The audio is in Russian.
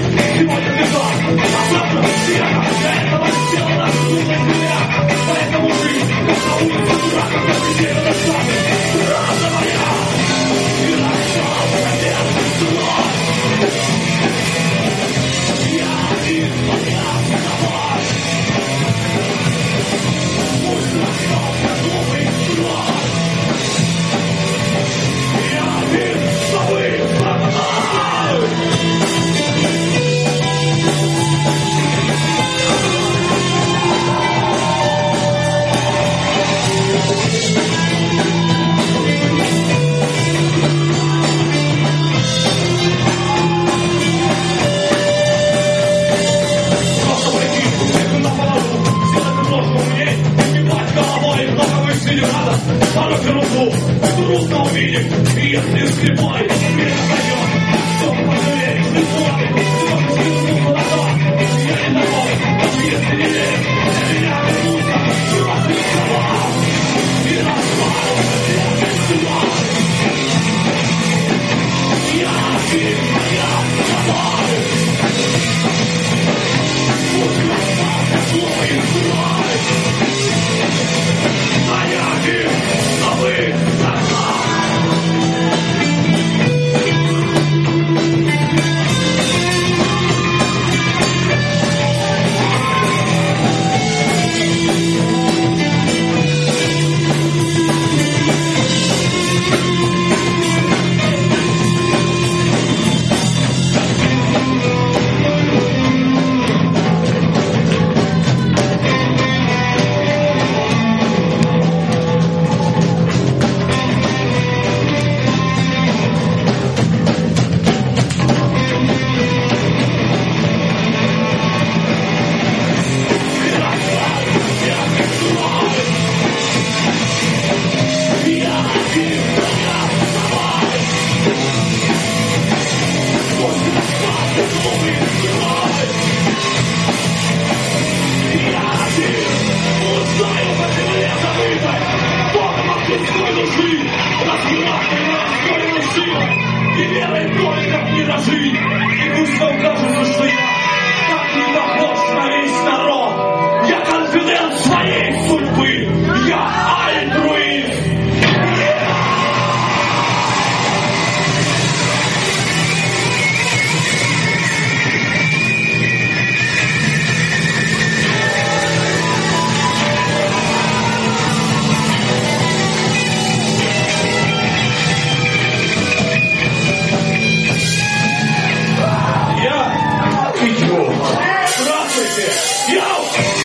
Сегодня ты так, а завтра века. Для этого сделана разумная земля. Поэтому жизнь, как на улице дура, когда пределы достаты. Раза моя! И расчет, надежды, зло. Я один поднялся на вас. Пусть разнесся глупый слов. Я один, но вы пропадают. Просто пойти, всех на поводу, сделать можно умней, избивать головой, много выше не надо, порой руку, трудно увидеть, и если слепой,